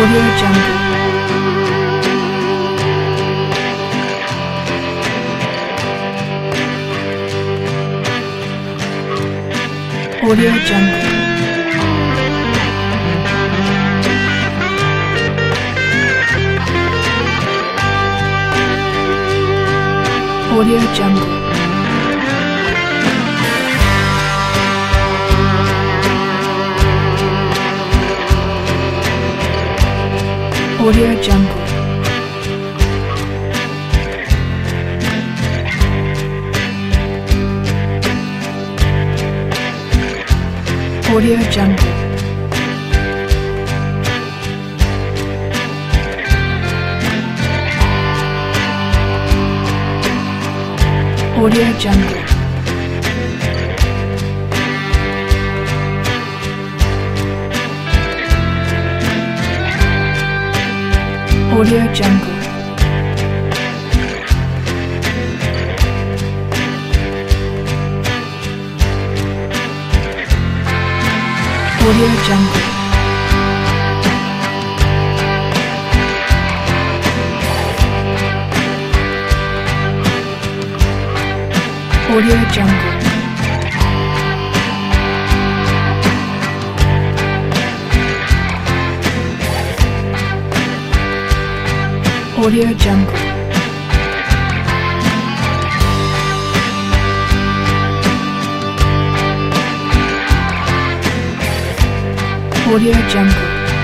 Audio Jungle. Audio Jungle. Audio Jungle. Audio Jungle. Audio Jungle. Audio Jungle. Audio Jungle. Audio Jungle. Audio Jungle. Audio Jungle. Audio Jungle.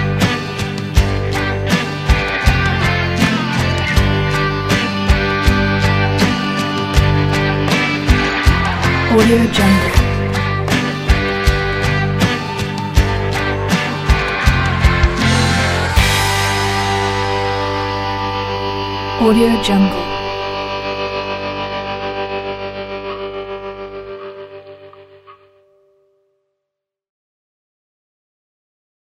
Audio Jungle. Audio Jungle.